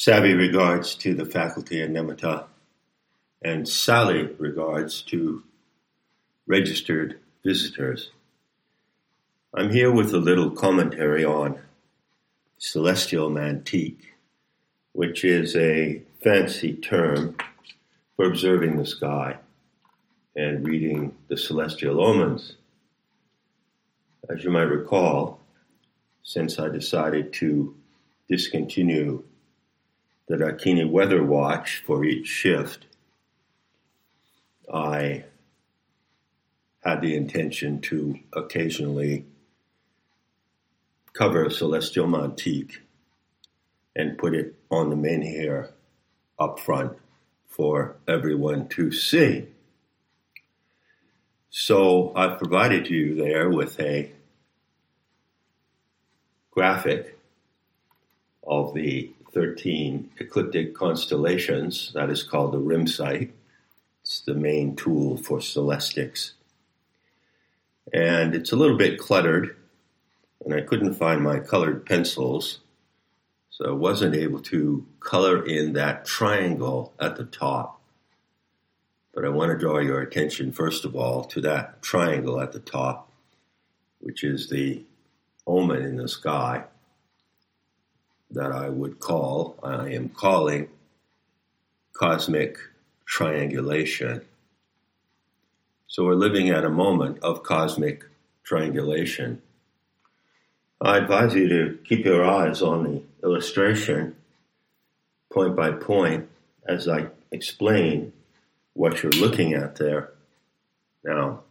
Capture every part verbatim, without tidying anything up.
Savvy regards to the faculty at Nematta, and Sally regards to registered visitors. I'm here with a little commentary on celestial mantique, which is a fancy term for observing the sky and reading the celestial omens. As you might recall, since I decided to discontinue the Dakini Weather Watch for each shift, I had the intention to occasionally cover Celestial Mantique and put it on the menhir up front for everyone to see. So I've provided you there with a graphic of the thirteen ecliptic constellations. That is called the rim sight. It's the main tool for celestics. And it's a little bit cluttered, and I couldn't find my colored pencils, so I wasn't able to color in that triangle at the top. But I want to draw your attention, first of all, to that triangle at the top, which is the omen in the sky that I would call, I am calling, cosmic triangulation. So we're living at a moment of cosmic triangulation. I advise you to keep your eyes on the illustration, point by point, as I explain what you're looking at there. Now,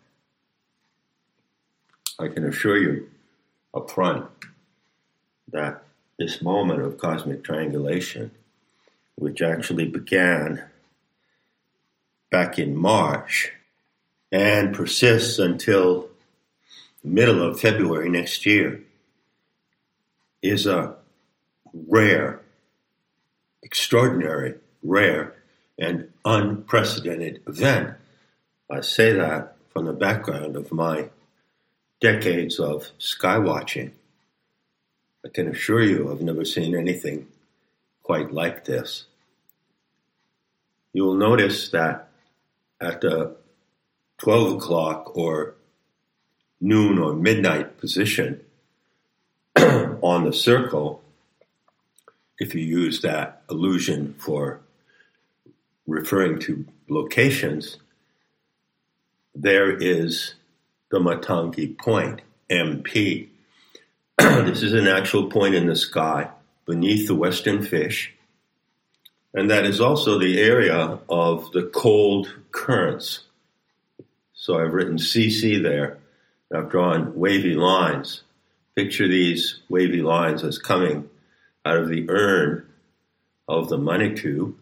I can assure you up front that this moment of cosmic triangulation, which actually began back in March and persists until the middle of February next year, is a rare, extraordinary, rare, and unprecedented event. I say that from the background of my decades of sky watching. I can assure you I've never seen anything quite like this. You will notice that at the twelve o'clock or noon or midnight position on the circle, if you use that illusion for referring to locations, there is the Matangi Point, M P. This is an actual point in the sky beneath the Western Fish, and that is also the area of the cold currents. So I've written C C there. I've drawn wavy lines. Picture these wavy lines as coming out of the urn of the Manitou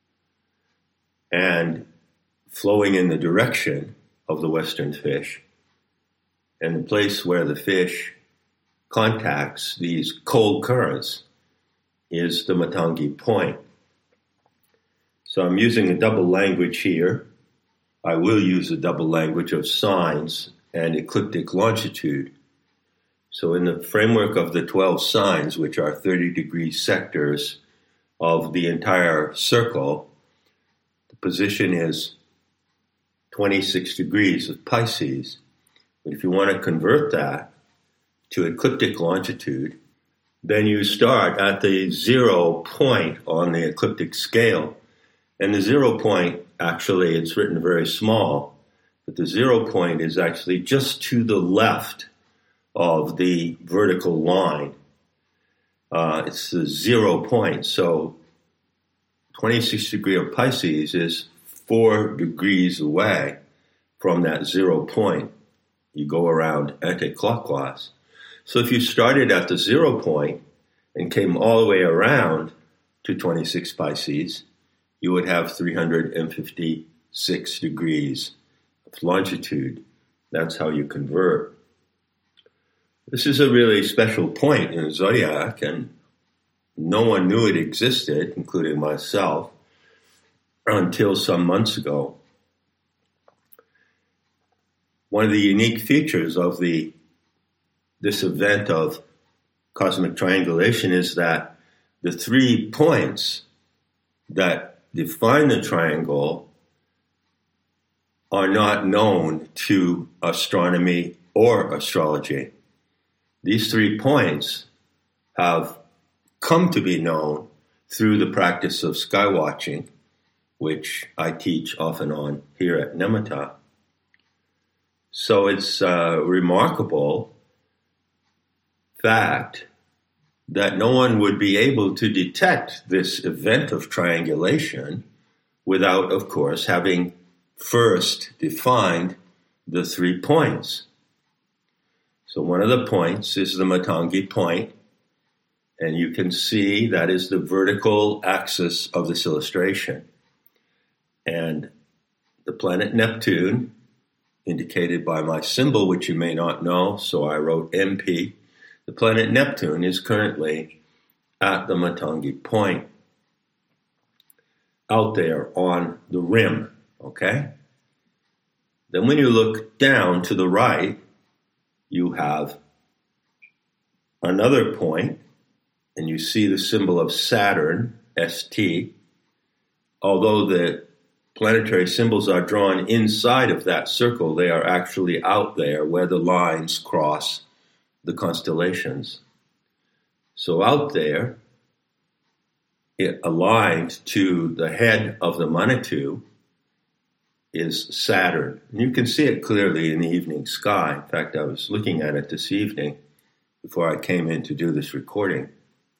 and flowing in the direction of the Western Fish. And the place where the fish contacts these cold currents is the Matangi Point. So I'm using a double language here. I will use a double language of signs and ecliptic longitude. So in the framework of the twelve signs, which are thirty degree sectors of the entire circle, the position is twenty-six degrees of Pisces. But if you want to convert that to ecliptic longitude, then you start at the zero point on the ecliptic scale. And the zero point, actually, it's written very small, but the zero point is actually just to the left of the vertical line. Uh, it's the zero point. So twenty-six degree of Pisces is four degrees away from that zero point. You go around anti-clockwise. So if you started at the zero point and came all the way around to twenty-six Pisces, you would have three hundred fifty-six degrees of longitude. That's how you convert. This is a really special point in the zodiac, and no one knew it existed, including myself, until some months ago. One of the unique features of the this event of cosmic triangulation is that the three points that define the triangle are not known to astronomy or astrology. These three points have come to be known through the practice of sky watching, which I teach off and on here at Nematta. So it's a remarkable fact that no one would be able to detect this event of triangulation without, of course, having first defined the three points. So one of the points is the Matangi point, and you can see that is the vertical axis of this illustration. And the planet Neptune, indicated by my symbol, which you may not know, so I wrote M P, the planet Neptune is currently at the Matangi point, out there on the rim, okay? Then when you look down to the right, you have another point, and you see the symbol of Saturn, S T. Although the planetary symbols are drawn inside of that circle, they are actually out there where the lines cross the constellations. So out there, it aligned to the head of the Manitou is Saturn. And you can see it clearly in the evening sky. In fact, I was looking at it this evening before I came in to do this recording.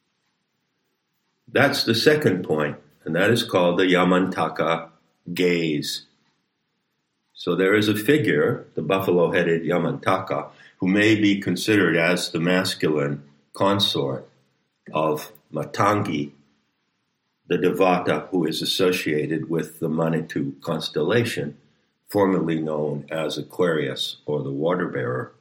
That's the second point, and that is called the Yamantaka gaze. So there is a figure, the buffalo-headed Yamantaka, who may be considered as the masculine consort of Matangi, the Devata who is associated with the Manitou constellation, formerly known as Aquarius or the water bearer.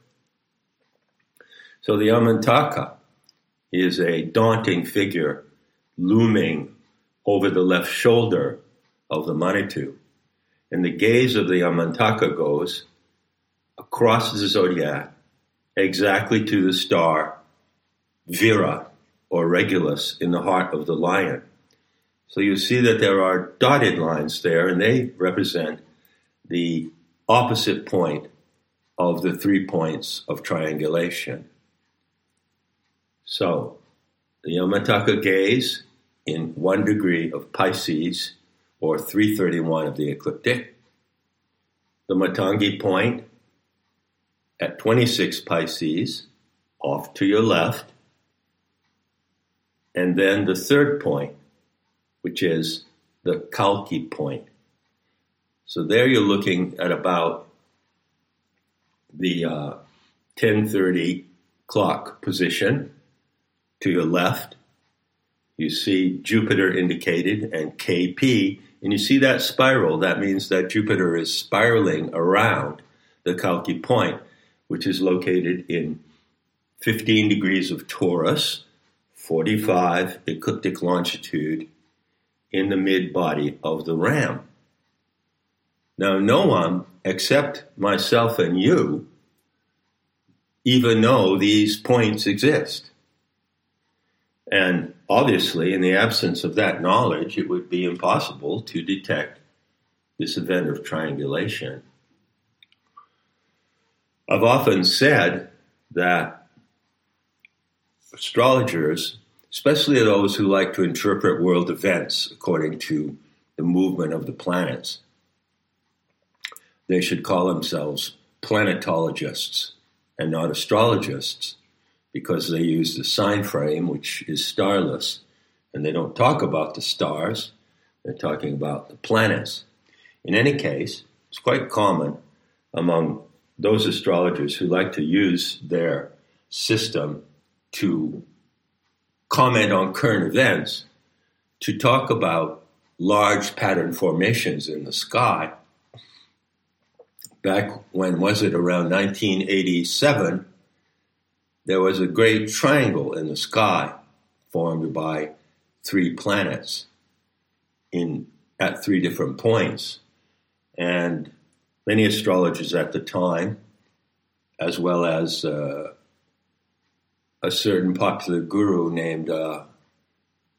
So the Yamantaka is a daunting figure looming over the left shoulder of the Manitou. And the gaze of the Yamantaka goes across the zodiac exactly to the star Vira or Regulus in the heart of the lion. So you see that there are dotted lines there, and they represent the opposite point of the three points of triangulation. So the Yamantaka gaze in one degree of Pisces, or three thirty-one of the ecliptic. The Matangi point at twenty-six Pisces, off to your left. And then the third point, which is the Kalki point. So there you're looking at about the uh, ten thirty clock position to your left. You see Jupiter indicated and K P, and you see that spiral. That means that Jupiter is spiraling around the Kalki point, which is located in fifteen degrees of Taurus, forty-five ecliptic longitude, in the mid-body of the Ram. Now, no one except myself and you even know these points exist. And obviously, in the absence of that knowledge, it would be impossible to detect this event of triangulation. I've often said that astrologers, especially those who like to interpret world events according to the movement of the planets, they should call themselves planetologists and not astrologists, because they use the sign frame, which is starless, and they don't talk about the stars. They're talking about the planets. In any case, it's quite common among those astrologers who like to use their system to comment on current events to talk about large pattern formations in the sky. Back when, was it around nineteen eighty-seven, there was a great triangle in the sky formed by three planets in at three different points. And many astrologers at the time, as well as uh, a certain popular guru named uh,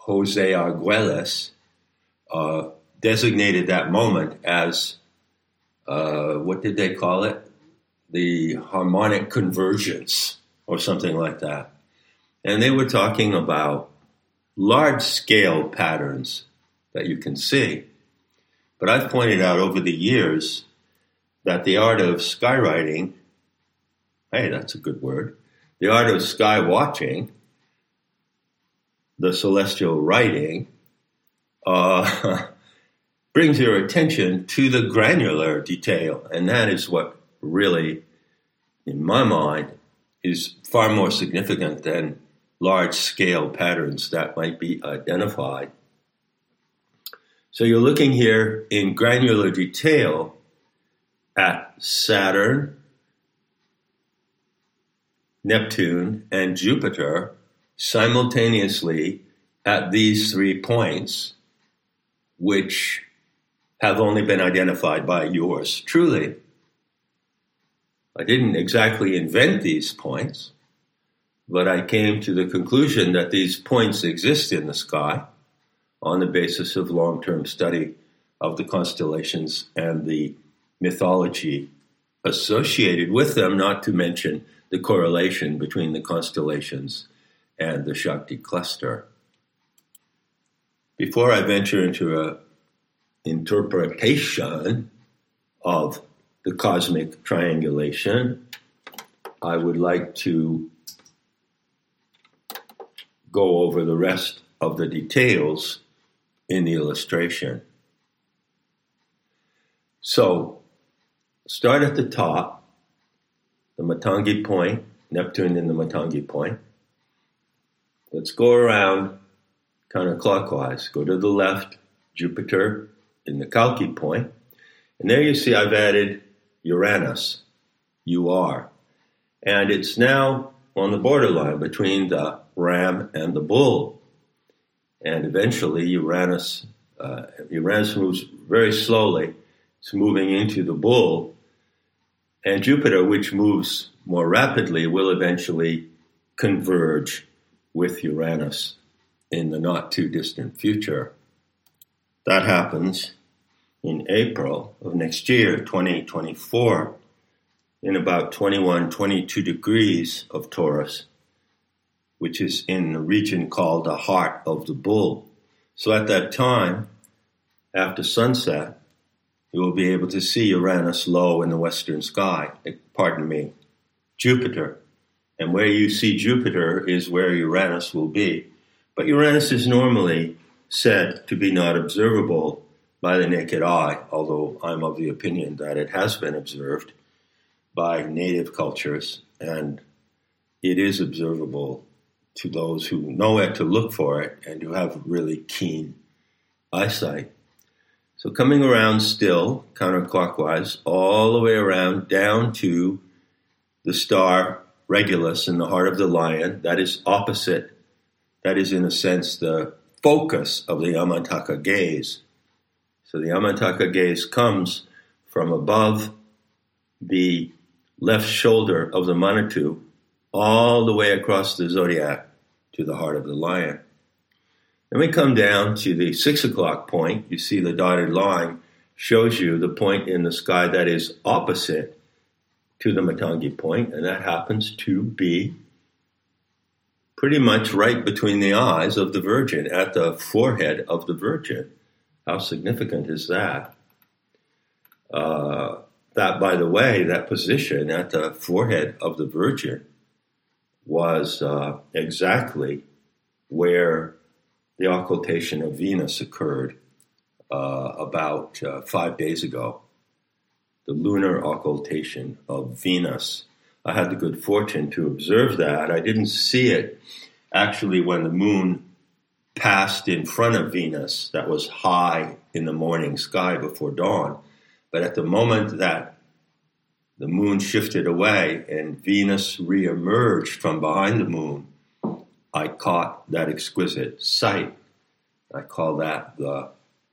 Jose Arguelles uh, designated that moment as, uh, what did they call it? The harmonic convergence or something like that. And they were talking about large-scale patterns that you can see. But I've pointed out over the years that the art of skywriting, hey, that's a good word, the art of sky watching, the celestial writing, uh, brings your attention to the granular detail. And that is what really, in my mind, is far more significant than large-scale patterns that might be identified. So you're looking here in granular detail at Saturn, Neptune, and Jupiter simultaneously at these three points, which have only been identified by yours truly. I didn't exactly invent these points, but I came to the conclusion that these points exist in the sky on the basis of long-term study of the constellations and the mythology associated with them, not to mention the correlation between the constellations and the Shakti cluster. Before I venture into an interpretation of the cosmic triangulation, I would like to go over the rest of the details in the illustration. So, start at the top, the Matangi point, Neptune in the Matangi point. Let's go around counterclockwise. Go to the left, Jupiter in the Kalki point. And there you see I've added Uranus, U R. And it's now on the borderline between the Ram and the Bull. And eventually Uranus, uh, Uranus moves very slowly. It's moving into the Bull. And Jupiter, which moves more rapidly, will eventually converge with Uranus in the not too distant future. That happens in April of next year, twenty twenty-four, in about twenty-one, twenty-two degrees of Taurus, which is in the region called the heart of the Bull. So at that time, after sunset, you will be able to see Uranus low in the western sky, pardon me, Jupiter. And where you see Jupiter is where Uranus will be. But Uranus is normally said to be not observable by the naked eye, although I'm of the opinion that it has been observed by native cultures, and it is observable to those who know where to look for it and who have really keen eyesight. So coming around still, counterclockwise, all the way around down to the star Regulus in the heart of the Lion, that is opposite, that is in a sense the focus of the Yamataka gaze. So the Yamataka gaze comes from above the left shoulder of the Manitу all the way across the zodiac to the heart of the Lion. Then we come down to the six o'clock point. You see the dotted line shows you the point in the sky that is opposite to the Matangi point, and that happens to be pretty much right between the eyes of the Virgin, at the forehead of the Virgin. How significant is that? Uh, that, by the way, that position at the forehead of the Virgin was uh, exactly where the occultation of Venus occurred uh, about uh, five days ago. The lunar occultation of Venus. I had the good fortune to observe that. I didn't see it actually when the moon passed in front of Venus. That was high in the morning sky before dawn. But at the moment that the moon shifted away and Venus reemerged from behind the moon, I caught that exquisite sight. I call that the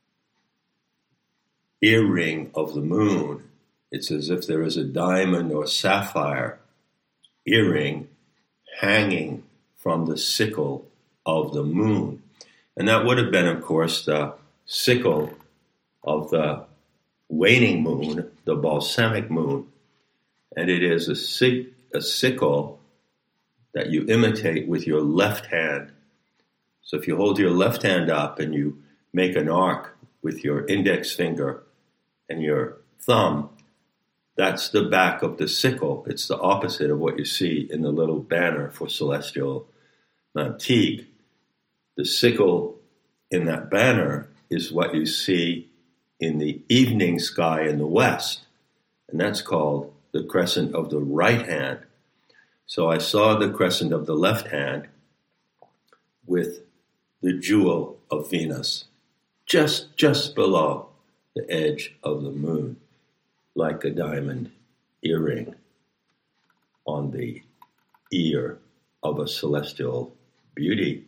earring of the moon. It's as if there is a diamond or sapphire earring hanging from the sickle of the moon. And that would have been, of course, the sickle of the waning moon, the balsamic moon. And it is a, sig- a sickle that you imitate with your left hand. So if you hold your left hand up and you make an arc with your index finger and your thumb, that's the back of the sickle. It's the opposite of what you see in the little banner for Celestial Antique. The sickle in that banner is what you see in the evening sky in the west, and that's called the crescent of the right hand. So I saw the crescent of the left hand with the jewel of Venus just just below the edge of the moon, like a diamond earring on the ear of a celestial beauty.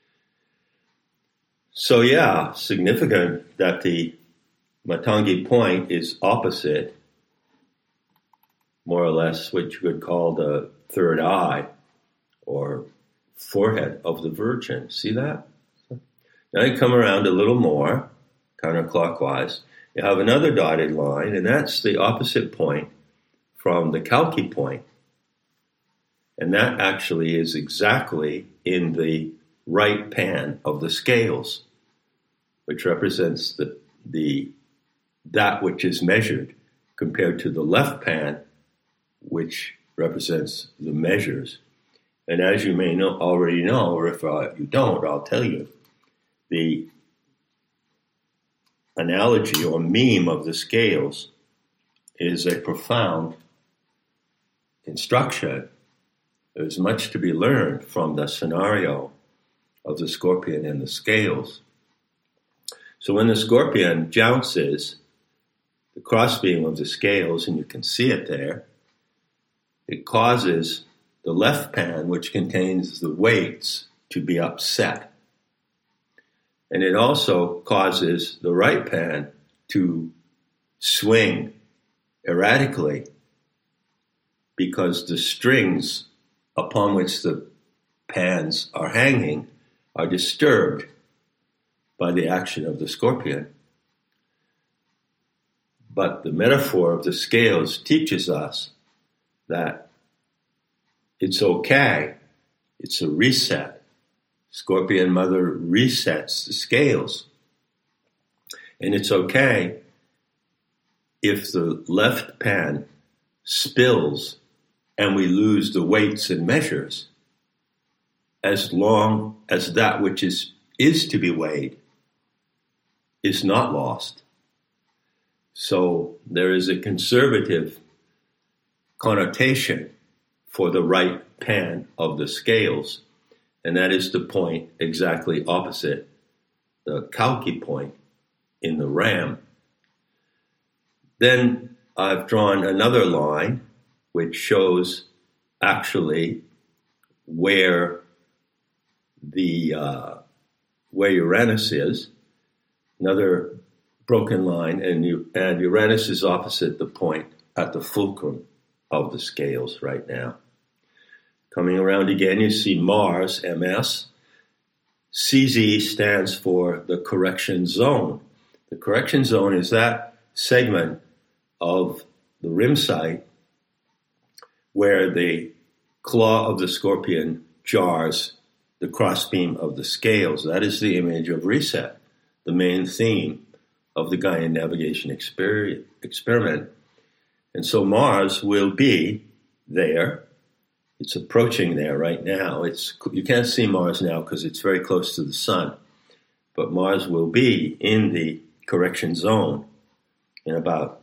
So yeah, significant that the Matangi Point is opposite, more or less what you could call the third eye or forehead of the Virgin. See that? Now you come around a little more, counterclockwise. You have another dotted line, and that's the opposite point from the Kalki point. And that actually is exactly in the right pan of the scales, which represents the the that which is measured, compared to the left pan, which represents the measures. And as you may know, already know, or if uh, you don't, I'll tell you, the analogy or meme of the scales is a profound instruction. There's much to be learned from the scenario of the scorpion and the scales. So when the scorpion jounces, the crossbeam of the scales, and you can see it there, it causes the left pan, which contains the weights, to be upset. And it also causes the right pan to swing erratically, because the strings upon which the pans are hanging are disturbed by the action of the scorpion. But the metaphor of the scales teaches us that it's okay. It's a reset. Scorpion Mother resets the scales. And it's okay if the left pan spills and we lose the weights and measures, as long as that which is, is to be weighed is not lost. So there is a conservative connotation for the right pan of the scales, and that is the point exactly opposite the Kalki point in the ram. Then I've drawn another line which shows actually where the uh, where Uranus is, another broken line, and, you, and Uranus is opposite the point at the fulcrum of the scales right now. Coming around again, you see Mars, M S. C Z stands for the correction zone. The correction zone is that segment of the rim site where the claw of the scorpion jars the crossbeam of the scales. That is the image of reset, the main theme of the Gaian navigation exper- experiment. And so Mars will be there. It's approaching there right now. It's you can't see Mars now because it's very close to the sun. But Mars will be in the correction zone in about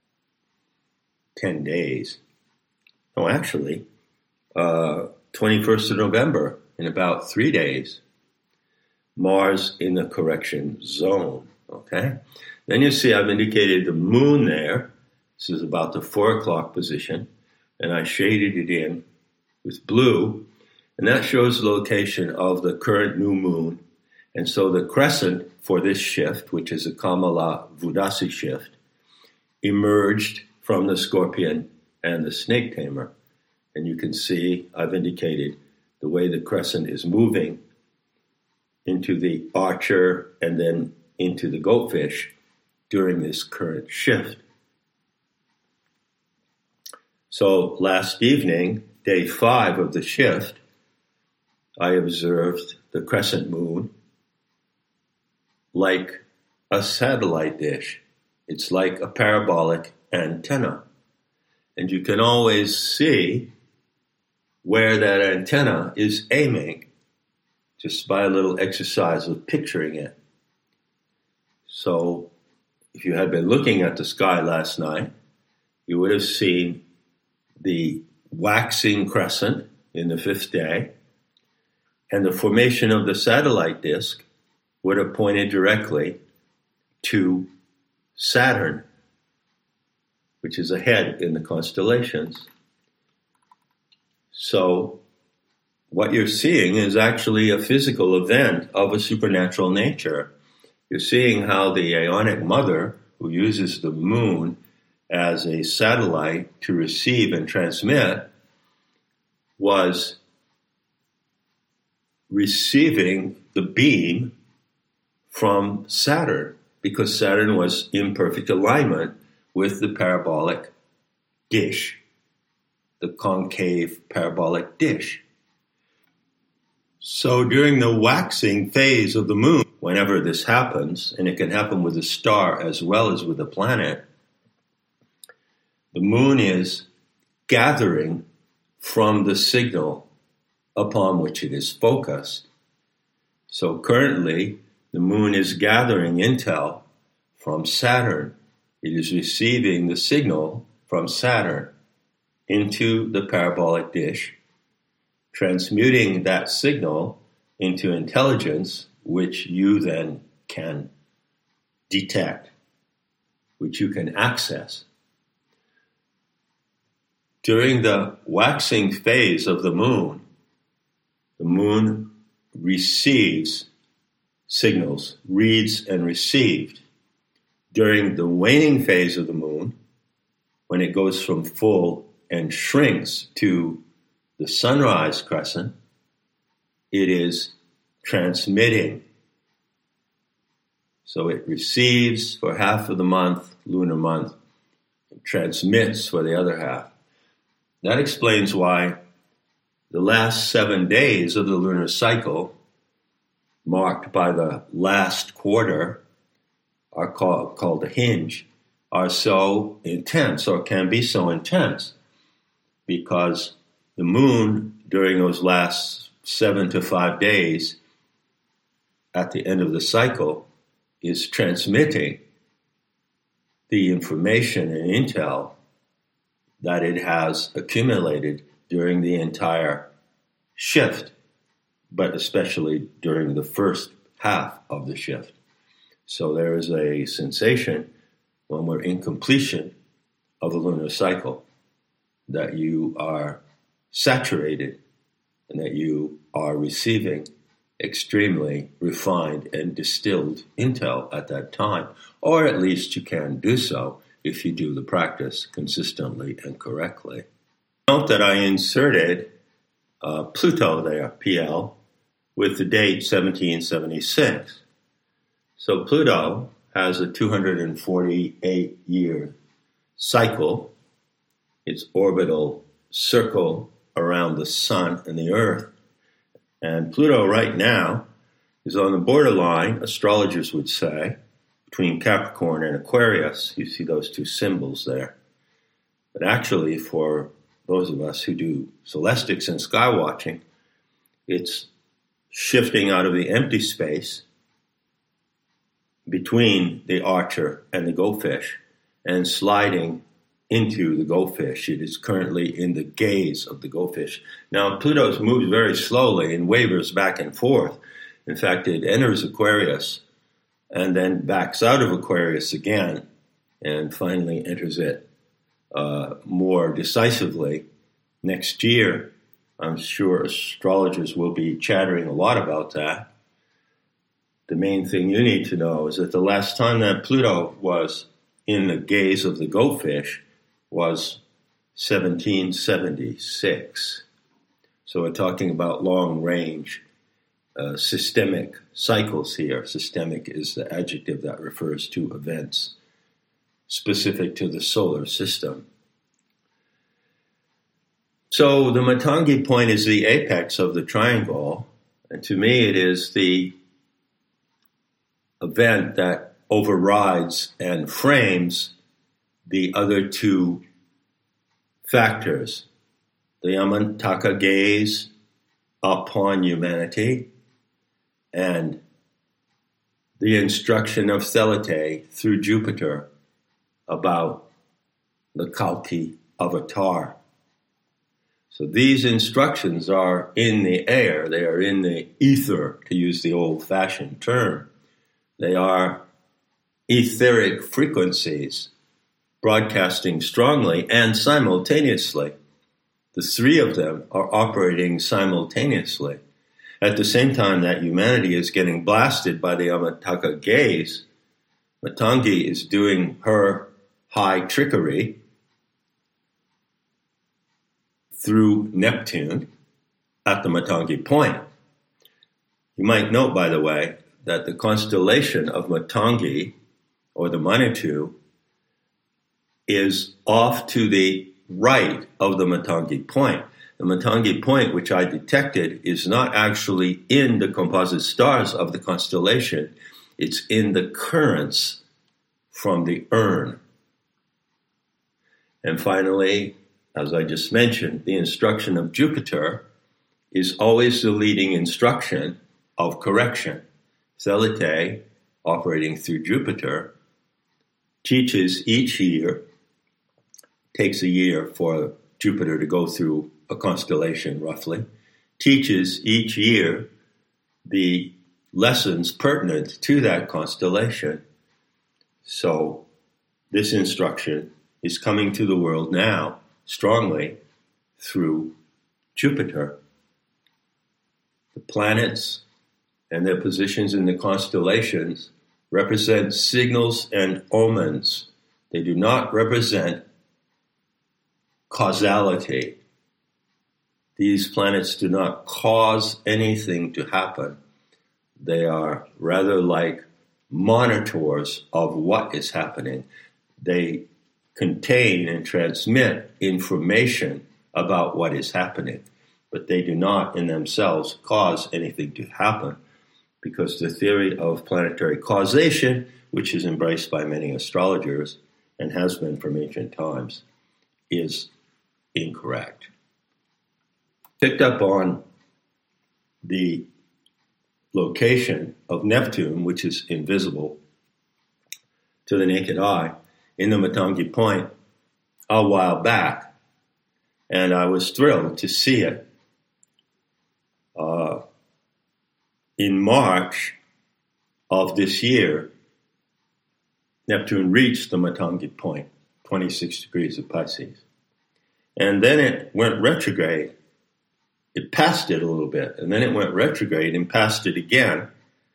ten days. Oh, actually, uh, twenty-first of November, in about three days. Mars in the correction zone, okay? Then you see I've indicated the moon there. This is about the four o'clock position, and I shaded it in with blue, and that shows the location of the current new moon. And so the crescent for this shift, which is a Kamala Vudasi shift, emerged from the scorpion and the snake tamer. And you can see I've indicated the way the crescent is moving into the archer, and then into the goldfish during this current shift. So last evening, day five of the shift, I observed the crescent moon like a satellite dish. It's like a parabolic antenna. And you can always see where that antenna is aiming just by a little exercise of picturing it. So if you had been looking at the sky last night, you would have seen the waxing crescent in the fifth day, and the formation of the satellite disk would have pointed directly to Saturn, which is ahead in the constellations. So what you're seeing is actually a physical event of a supernatural nature. You're seeing how the Aeonic Mother, who uses the moon as a satellite to receive and transmit, was receiving the beam from Saturn, because Saturn was in perfect alignment with the parabolic dish, the concave parabolic dish. So during the waxing phase of the moon, whenever this happens, and it can happen with a star as well as with a planet, the moon is gathering from the signal upon which it is focused. So currently, the moon is gathering intel from Saturn. It is receiving the signal from Saturn into the parabolic dish, transmuting that signal into intelligence, which you then can detect, which you can access. During the waxing phase of the moon, the moon receives signals, reads and received. During the waning phase of the moon, when it goes from full and shrinks to the sunrise crescent, it is transmitting. So it receives for half of the month, lunar month, and transmits for the other half. That explains why the last seven days of the lunar cycle, marked by the last quarter, are called, called the hinge, are so intense, or can be so intense, because the moon during those last seven to five days at the end of the cycle is transmitting the information and intel that it has accumulated during the entire shift, but especially during the first half of the shift. So there is a sensation when we're in completion of the lunar cycle that you are saturated and that you are receiving extremely refined and distilled intel at that time, or at least you can do so if you do the practice consistently and correctly. Note that I inserted uh, Pluto there, P L, with the date seventeen seventy-six. So Pluto has a two hundred forty-eight year cycle, its orbital circle around the sun and the earth. And Pluto right now is on the borderline, astrologers would say, between Capricorn and Aquarius. You see those two symbols there. But actually, for those of us who do celestics and sky watching, it's shifting out of the empty space between the archer and the goldfish and sliding into the goldfish. It is currently in the gaze of the goldfish. Now, Pluto moves very slowly and wavers back and forth. In fact, it enters Aquarius and then backs out of Aquarius again and finally enters it uh, more decisively next year. I'm sure astrologers will be chattering a lot about that. The main thing you need to know is that the last time that Pluto was in the gaze of the goldfish was seventeen seventy-six. So we're talking about long range uh, systemic cycles here. Systemic is the adjective that refers to events specific to the solar system. So the Matangi point is the apex of the triangle, and to me it is the event that overrides and frames the other two factors, the Yamataka gaze upon humanity and the instruction of Thelete through Jupiter about the Kalki avatar. So these instructions are in the air, they are in the ether, to use the old-fashioned term. They are etheric frequencies broadcasting strongly and simultaneously. The three of them are operating simultaneously. At the same time that humanity is getting blasted by the Yamataka gaze, Matangi is doing her high trickery through Neptune at the Matangi point. You might note, by the way, that the constellation of Matangi, or the Manitou, is off to the right of the Matangi point. The Matangi point, which I detected, is not actually in the composite stars of the constellation. It's in the currents from the urn. And finally, as I just mentioned, the instruction of Jupiter is always the leading instruction of correction. Thelete, operating through Jupiter, teaches each year, takes a year for Jupiter to go through a constellation roughly, teaches each year the lessons pertinent to that constellation. So this instruction is coming to the world now strongly through Jupiter. The planets and their positions in the constellations represent signals and omens. They do not represent causality. These planets do not cause anything to happen. They are rather like monitors of what is happening. They contain and transmit information about what is happening, but they do not in themselves cause anything to happen, because the theory of planetary causation, which is embraced by many astrologers and has been from ancient times, is incorrect. Picked up on the location of Neptune, which is invisible to the naked eye, in the Matangi point a while back, and I was thrilled to see it. Uh, in March of this year, Neptune reached the Matangi point, twenty-six degrees of Pisces. And then it went retrograde. It passed it a little bit, and then it went retrograde and passed it again.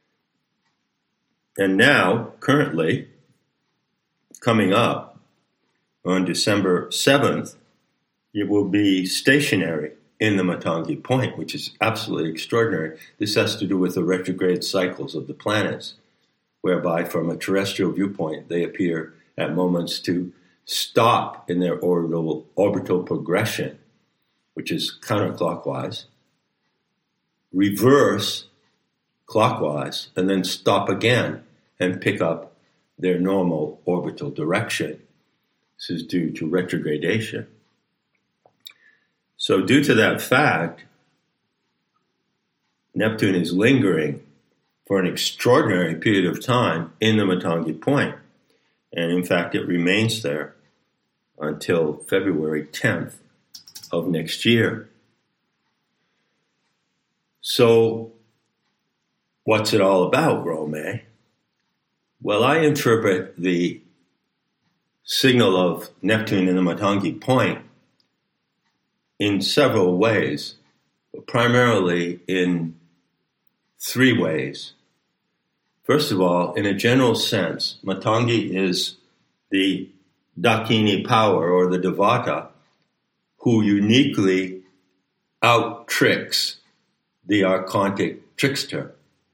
And now, currently, coming up on December seventh, it will be stationary in the Matangi point, which is absolutely extraordinary. This has to do with the retrograde cycles of the planets, whereby from a terrestrial viewpoint, they appear at moments to stop in their orbital, orbital progression, which is counterclockwise, reverse clockwise, and then stop again and pick up their normal orbital direction. This is due to retrogradation. So due to that fact, Neptune is lingering for an extraordinary period of time in the Matangi point. And in fact, it remains there until February tenth of next year. So what's it all about, Rome? Well, I interpret the signal of Neptune in the Matangi point in several ways, but primarily in three ways. First of all, in a general sense, Matangi is the Dakini power, or the Devata, who uniquely out-tricks the archontic trickster.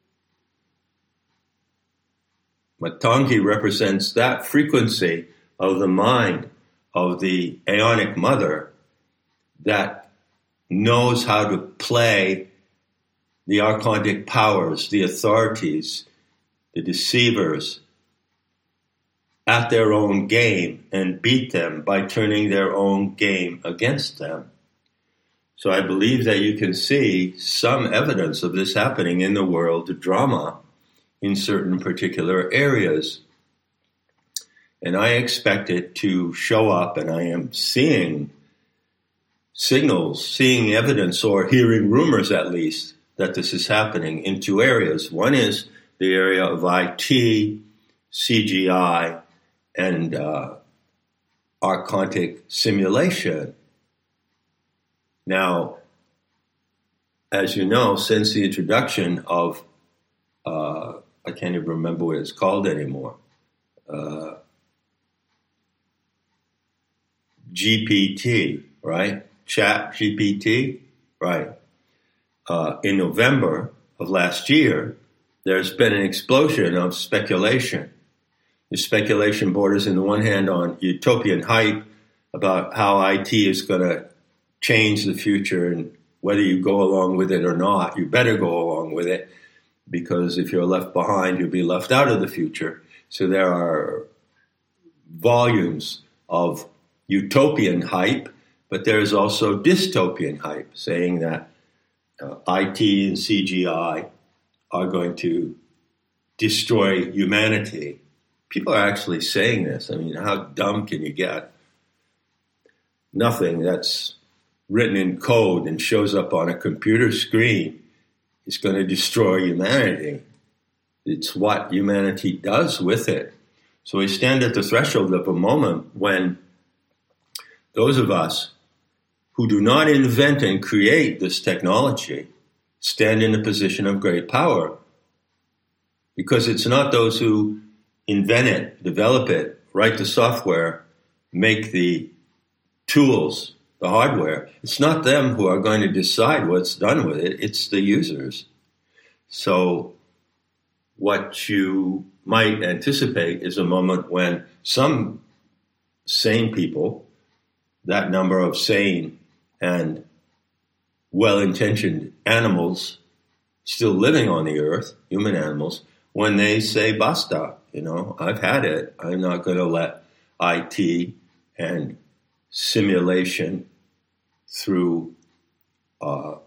Matangi represents that frequency of the mind of the Aeonic Mother that knows how to play the archontic powers, the authorities, the deceivers at their own game and beat them by turning their own game against them. So I believe that you can see some evidence of this happening in the world drama in certain particular areas. And I expect it to show up, and I am seeing signals, seeing evidence, or hearing rumors at least, that this is happening in two areas. One is the area of I T, C G I, and uh, archontic simulation. Now, as you know, since the introduction of, uh, I can't even remember what it's called anymore, uh, G P T, right? Chat G P T, right? Uh, in November of last year, there's been an explosion of speculation. The speculation borders, on the one hand, on utopian hype about how I T is going to change the future, and whether you go along with it or not, you better go along with it, because if you're left behind, you'll be left out of the future. So there are volumes of utopian hype, but there is also dystopian hype, saying that uh, I T and C G I are going to destroy humanity. People are actually saying this. I mean, how dumb can you get? Nothing that's written in code and shows up on a computer screen is going to destroy humanity. It's what humanity does with it. So we stand at the threshold of a moment when those of us who do not invent and create this technology stand in a position of great power, because it's not those who invent it, develop it, write the software, make the tools, the hardware. It's not them who are going to decide what's done with it. It's the users. So what you might anticipate is a moment when some sane people, that number of sane and well-intentioned animals still living on the earth, human animals, when they say, basta, you know, I've had it. I'm not going to let I T and simulation through uh,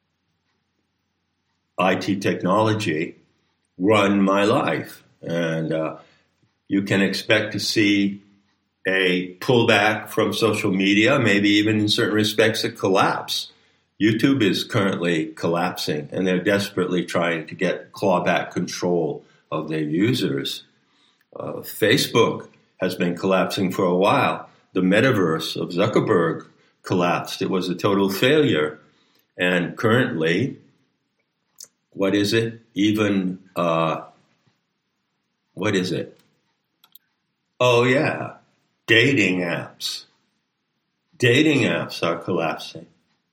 I T technology run my life. And uh, you can expect to see a pullback from social media, maybe even in certain respects a collapse. YouTube is currently collapsing, and they're desperately trying to get clawback control of their users. Uh, Facebook has been collapsing for a while. The metaverse of Zuckerberg collapsed. It was a total failure. And currently, what is it? Even, uh, what is it? Oh, yeah, dating apps. Dating apps are collapsing.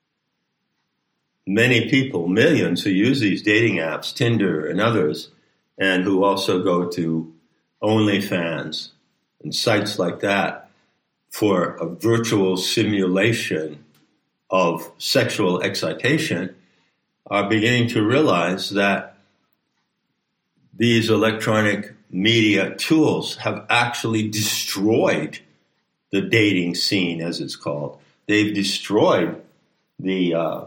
Many people, millions who use these dating apps, Tinder and others, and who also go to OnlyFans and sites like that for a virtual simulation of sexual excitation, are beginning to realize that these electronic media tools have actually destroyed the dating scene, as it's called. They've destroyed the uh,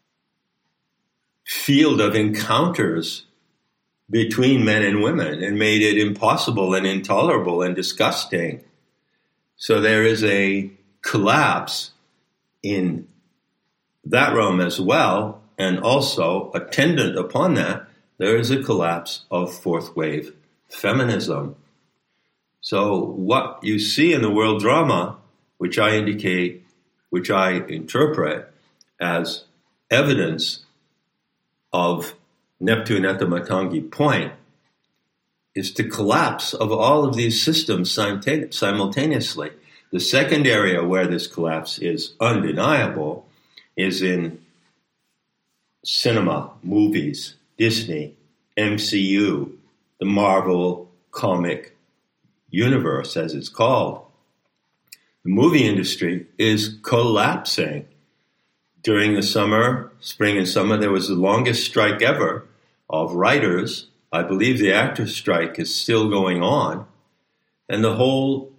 field of encounters between men and women and made it impossible and intolerable and disgusting. So there is a collapse in that realm as well, and also attendant upon that, there is a collapse of fourth wave feminism. So what you see in the world drama, which I indicate, which I interpret as evidence of Neptune at the Matangi point, is the collapse of all of these systems simultaneously. The second area where this collapse is undeniable is in cinema, movies, Disney, M C U, the Marvel comic universe, as it's called. The movie industry is collapsing. During the summer, spring and summer, there was the longest strike ever of writers. I believe the actors' strike is still going on. And the whole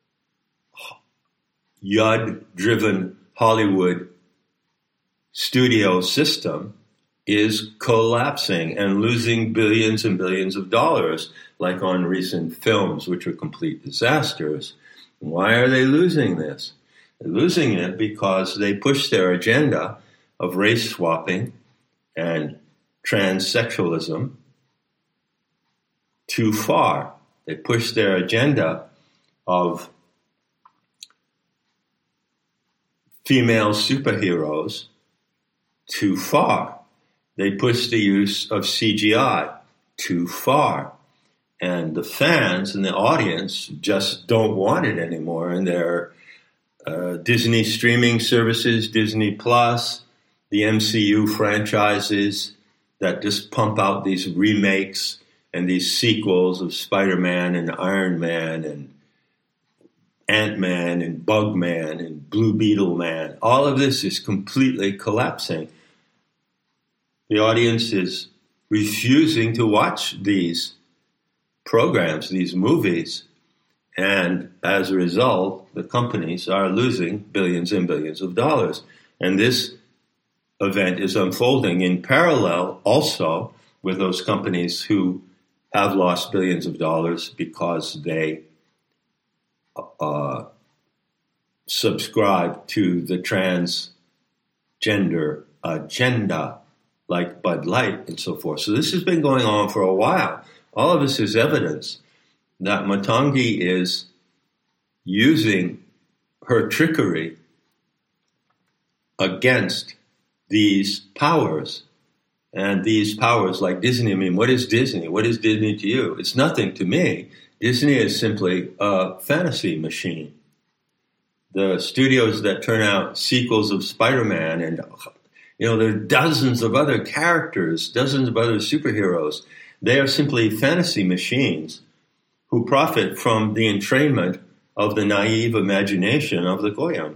Yud-driven Hollywood studio system is collapsing and losing billions and billions of dollars, like on recent films, which are complete disasters. Why are they losing this? They're losing it because they push their agenda of race swapping and transsexualism too far. They push their agenda of female superheroes too far. They push the use of C G I too far. And the fans and the audience just don't want it anymore. And their uh, Disney streaming services, Disney Plus, the M C U franchises that just pump out these remakes and these sequels of Spider-Man and Iron Man and Ant-Man and Bug-Man and Blue Beetle Man. All of this is completely collapsing. The audience is refusing to watch these programs, these movies, and as a result, the companies are losing billions and billions of dollars. And this event is unfolding in parallel also with those companies who have lost billions of dollars because they uh, subscribe to the transgender agenda, like Bud Light and so forth. So this has been going on for a while. All of this is evidence that Matangi is using her trickery against these powers. And these powers like Disney, I mean, what is Disney? What is Disney to you? It's nothing to me. Disney is simply a fantasy machine. The studios that turn out sequels of Spider-Man and, you know, there are dozens of other characters, dozens of other superheroes. They are simply fantasy machines who profit from the entrainment of the naive imagination of the Goyim.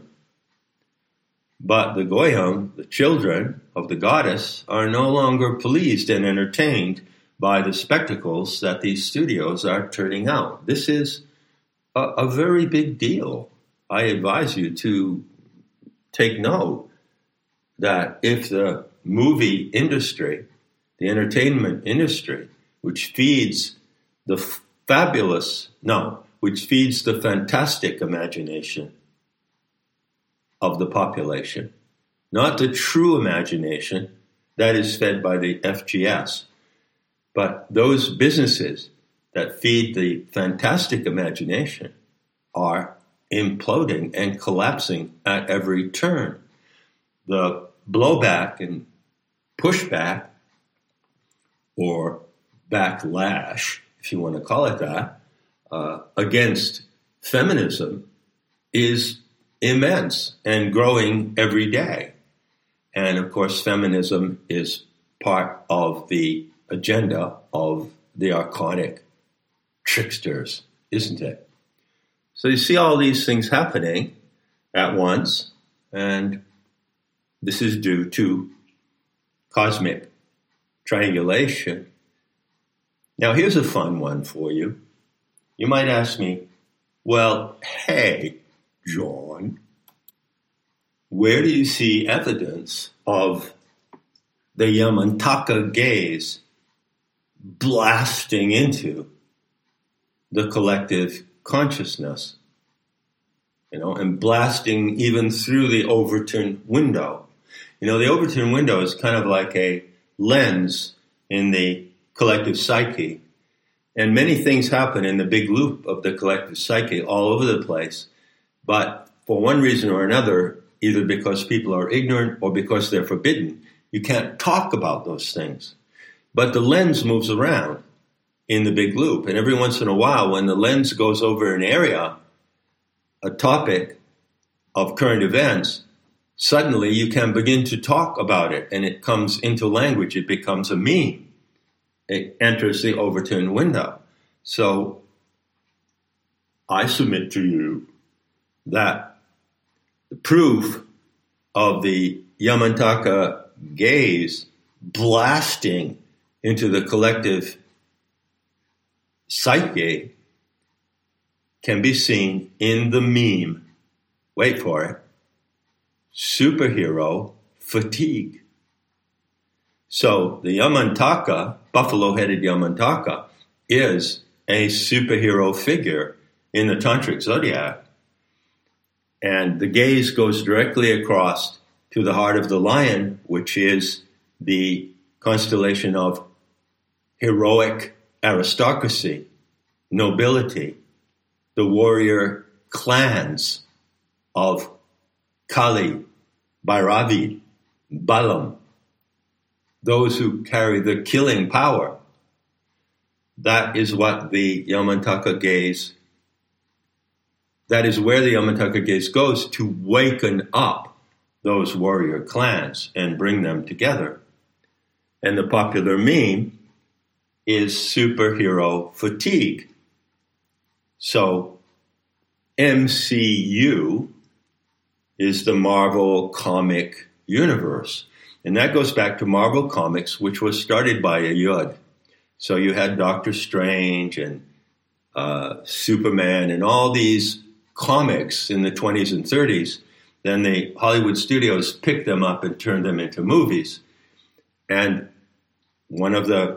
But the Goyim, the children of the goddess, are no longer pleased and entertained by the spectacles that these studios are turning out. This is a, a very big deal. I advise you to take note that if the movie industry, the entertainment industry, which feeds the fabulous, no, which feeds the fantastic imagination of the population, not the true imagination that is fed by the F G S, but those businesses that feed the fantastic imagination are imploding and collapsing at every turn. The blowback and pushback, or backlash, if you want to call it that, uh, against feminism is immense and growing every day. And of course, feminism is part of the agenda of the archonic tricksters, isn't it? So you see all these things happening at once, and this is due to cosmic triangulation. Now, here's a fun one for you. You might ask me, well, hey, John, where do you see evidence of the Yamantaka gaze blasting into the collective consciousness, you know, and blasting even through the Overton window? You know, the Overton window is kind of like a lens in the collective psyche, and many things happen in the big loop of the collective psyche all over the place. But for one reason or another, either because people are ignorant or because they're forbidden, you can't talk about those things. But the lens moves around in the big loop. And every once in a while, when the lens goes over an area, a topic of current events, suddenly you can begin to talk about it, and it comes into language. It becomes a meme. it enters the Overton window. So I submit to you that the proof of the Yamantaka gaze blasting into the collective psyche can be seen in the meme, wait for it, superhero fatigue. So the Yamantaka, buffalo-headed Yamantaka, is a superhero figure in the Tantric zodiac. And the gaze goes directly across to the heart of the lion, which is the constellation of heroic aristocracy, nobility, the warrior clans of Kali, Bhairavi, Balam, those who carry the killing power. That is what the Yamantaka gaze, that is where the Yamantaka gaze goes to waken up those warrior clans and bring them together. And the popular meme is superhero fatigue. So M C U is the Marvel comic universe. And that goes back to Marvel Comics, which was started by a Yud. So you had Doctor Strange and uh, Superman and all these comics in the twenties and thirties. Then the Hollywood studios picked them up and turned them into movies. And one of the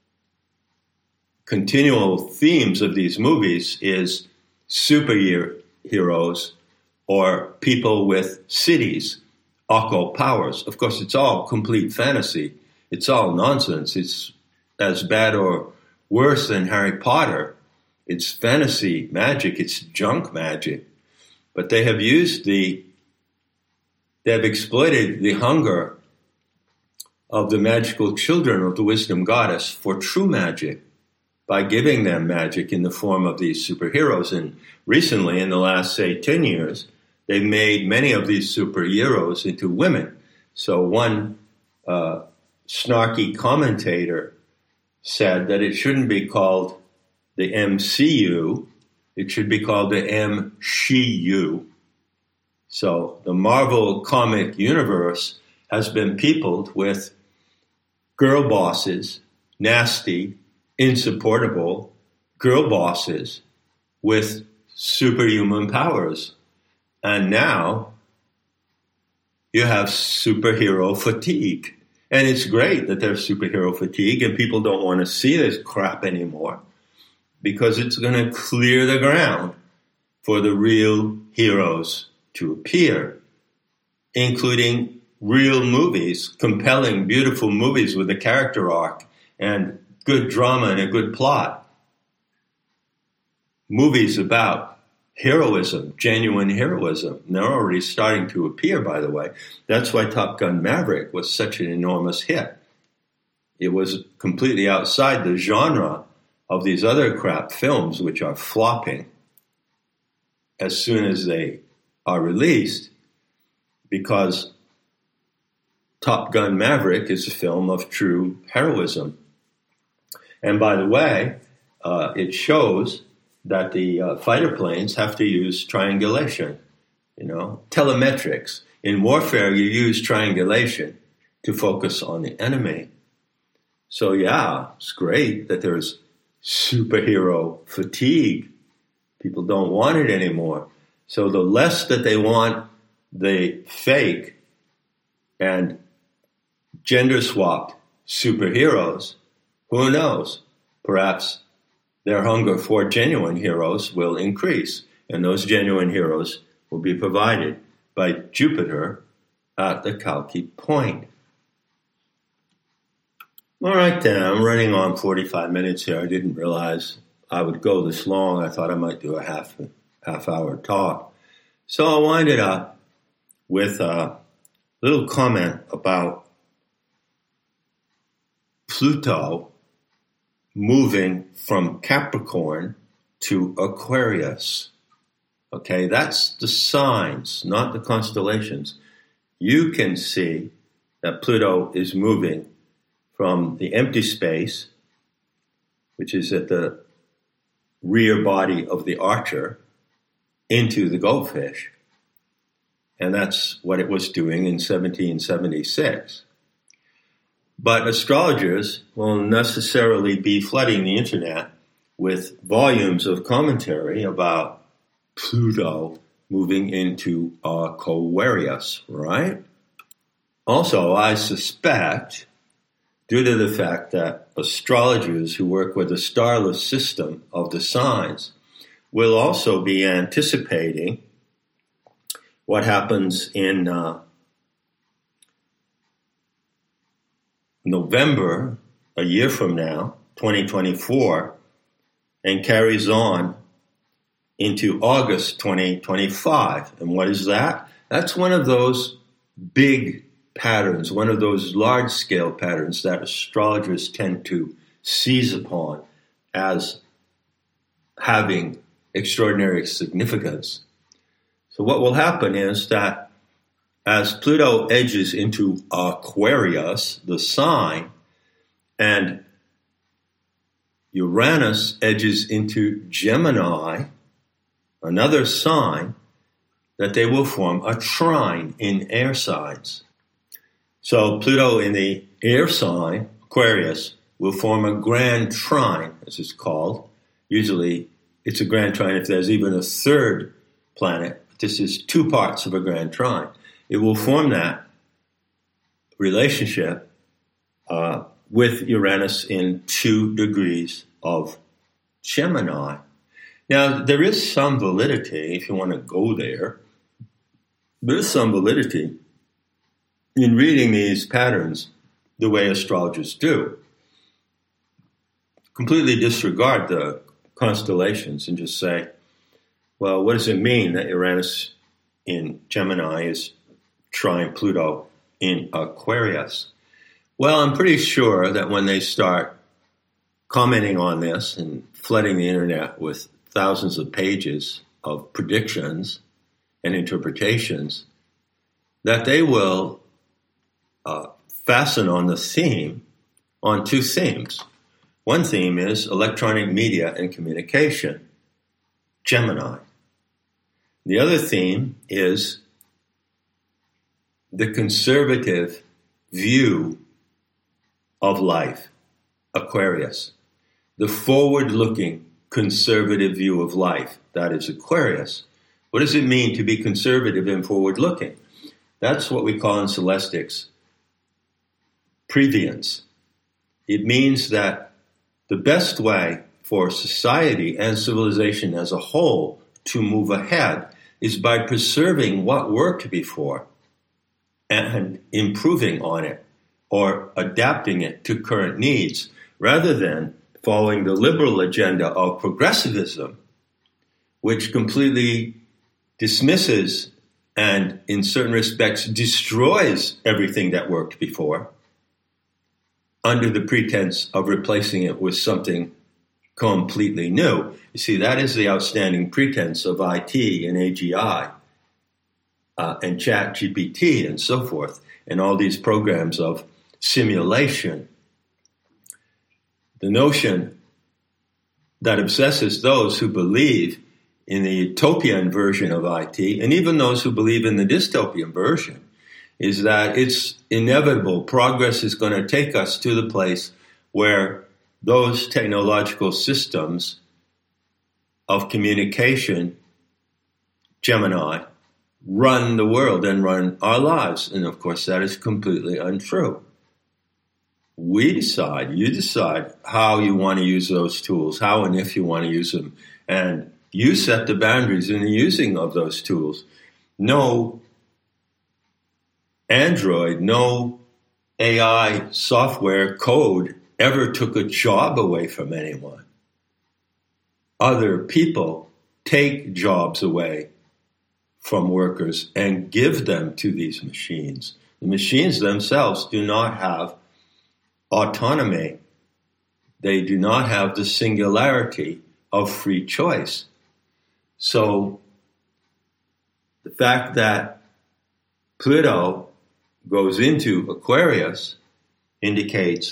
continual themes of these movies is superheroes or people with cities, occult powers. Of course, it's all complete fantasy. It's all nonsense. It's as bad or worse than Harry Potter. It's fantasy magic. It's junk magic. But they have used the, they have exploited the hunger of the magical children of the wisdom goddess for true magic by giving them magic in the form of these superheroes. And recently, in the last, say, ten years, they've made many of these superheroes into women. So one uh, snarky commentator said that it shouldn't be called the M C U, it should be called the M She U. So the Marvel comic universe has been peopled with girl bosses, nasty, insupportable girl bosses with superhuman powers. And now you have superhero fatigue. And it's great that there's superhero fatigue and people don't want to see this crap anymore because it's going to clear the ground for the real heroes to appear, including real movies, compelling, beautiful movies with a character arc and good drama and a good plot. Movies about heroism, genuine heroism. And they're already starting to appear, by the way. That's why Top Gun Maverick was such an enormous hit. It was completely outside the genre of these other crap films, which are flopping as soon as they are released, because Top Gun Maverick is a film of true heroism. And by the way, uh, it shows that the uh, fighter planes have to use triangulation, you know, telemetrics. In warfare, you use triangulation to focus on the enemy. So yeah, it's great that there's superhero fatigue. People don't want it anymore. So the less that they want the fake and gender-swapped superheroes, who knows? Perhaps their hunger for genuine heroes will increase, and those genuine heroes will be provided by Jupiter at the Kalki point. All right, then, I'm running on forty-five minutes here. I didn't realize I would go this long. I thought I might do a half, half hour talk. So I'll wind it up with a little comment about Pluto moving from Capricorn to Aquarius. Okay, that's the signs, not the constellations. You can see that Pluto is moving from the empty space which is at the rear body of the archer, into the goldfish. And that's what it was doing in seventeen seventy-six. But astrologers will necessarily be flooding the internet with volumes of commentary about Pluto moving into Aquarius, right? Also, I suspect, due to the fact that astrologers who work with the starless system of the signs will also be anticipating what happens in uh, November, a year from now, twenty twenty-four, and carries on into August twenty twenty-five. And what is that? That's one of those big patterns, one of those large-scale patterns that astrologers tend to seize upon as having extraordinary significance. So what will happen is that as Pluto edges into Aquarius, the sign, and Uranus edges into Gemini, another sign, that they will form a trine in air signs. So Pluto in the air sign, Aquarius, will form a grand trine, as it's called. Usually it's a grand trine if there's even a third planet. This is two parts of a grand trine. It will form that relationship uh, with Uranus in two degrees of Gemini. Now, there is some validity, if you want to go there, there is some validity in reading these patterns the way astrologers do. Completely disregard the constellations and just say, well, what does it mean that Uranus in Gemini is trine Pluto in Aquarius? Well, I'm pretty sure that when they start commenting on this and flooding the internet with thousands of pages of predictions and interpretations, that they will uh, fasten on the theme, on two themes. One theme is electronic media and communication, Gemini. The other theme is the conservative view of life, Aquarius. The forward-looking conservative view of life, that is Aquarius. What does it mean to be conservative and forward-looking? That's what we call in celestics previence. It means that the best way for society and civilization as a whole to move ahead is by preserving what worked before and improving on it or adapting it to current needs, rather than following the liberal agenda of progressivism, which completely dismisses and, in certain respects, destroys everything that worked before under the pretense of replacing it with something completely new. You see, that is the outstanding pretense of I T and A G I uh, and Chat G P T and so forth, and all these programs of simulation. The notion that obsesses those who believe in the utopian version of I T, and even those who believe in the dystopian version, is that it's inevitable. Progress is going to take us to the place where those technological systems of communication, Gemini, run the world and run our lives. And of course, that is completely untrue. We decide, you decide how you want to use those tools, how and if you want to use them. And you set the boundaries in the using of those tools. No Android, no A I software code ever took a job away from anyone. Other people take jobs away from workers and give them to these machines. The machines themselves do not have autonomy. They do not have the singularity of free choice. So the fact that Pluto goes into Aquarius indicates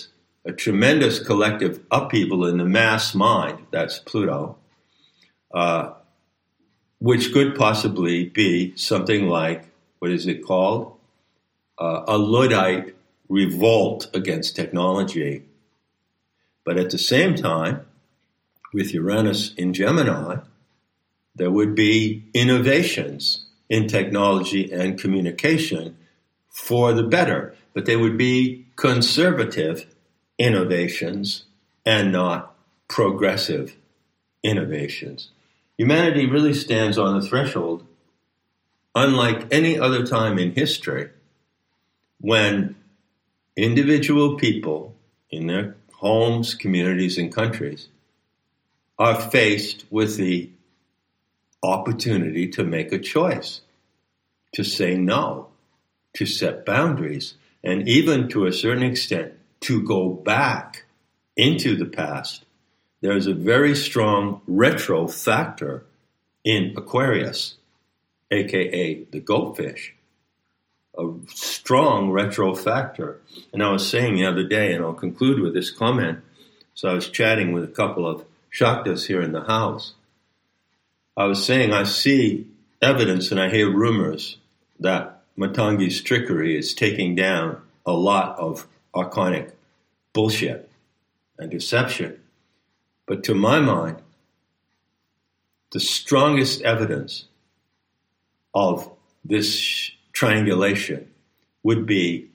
a tremendous collective upheaval in the mass mind, that's Pluto, uh, which could possibly be something like, what is it called? Uh, a Luddite revolt against technology. But at the same time, with Uranus in Gemini, there would be innovations in technology and communication for the better, but they would be conservative innovations and not progressive innovations. Humanity really stands on the threshold, unlike any other time in history, when individual people in their homes, communities, and countries are faced with the opportunity to make a choice, to say no, to set boundaries, and even to a certain extent to go back into the past. There's a very strong retro factor in Aquarius, aka the goatfish, a strong retro factor. And I was saying the other day, and I'll conclude with this comment, so I was chatting with a couple of Shaktas here in the house. I was saying I see evidence and I hear rumors that Matangi's trickery is taking down a lot of archonic bullshit and deception. But to my mind, the strongest evidence of this triangulation would be,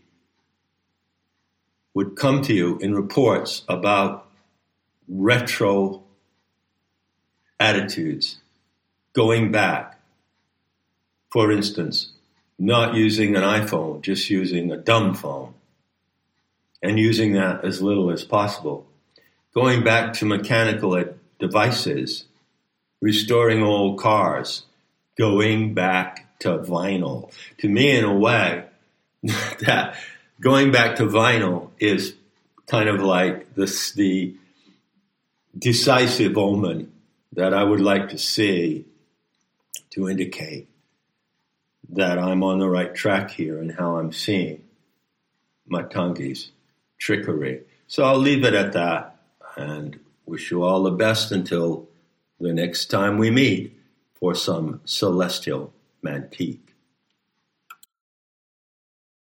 would come to you in reports about retro attitudes, going back. For instance, not using an iPhone, just using a dumb phone, and using that as little as possible. Going back to mechanical devices, restoring old cars, going back to vinyl. To me, in a way, that going back to vinyl is kind of like this, the decisive omen that I would like to see to indicate that I'm on the right track here and how I'm seeing Matangi's trickery. So I'll leave it at that and wish you all the best until the next time we meet for some celestial mantique.